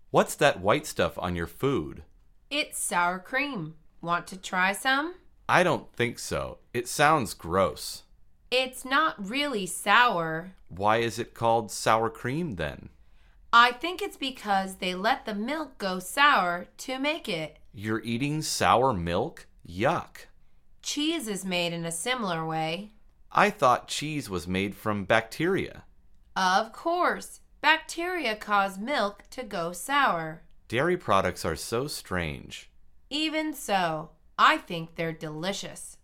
What's that white stuff on your food? It's sour cream. Want to try some? I don't think so. It sounds gross. It's not really sour. Why is it called sour cream then? I think it's because they let the milk go sour to make it. You're eating sour milk? Yuck. Cheese is made in a similar way. I thought cheese was made from bacteria. Of course, bacteria cause milk to go sour. Dairy products are so strange. Even so, I think they're delicious.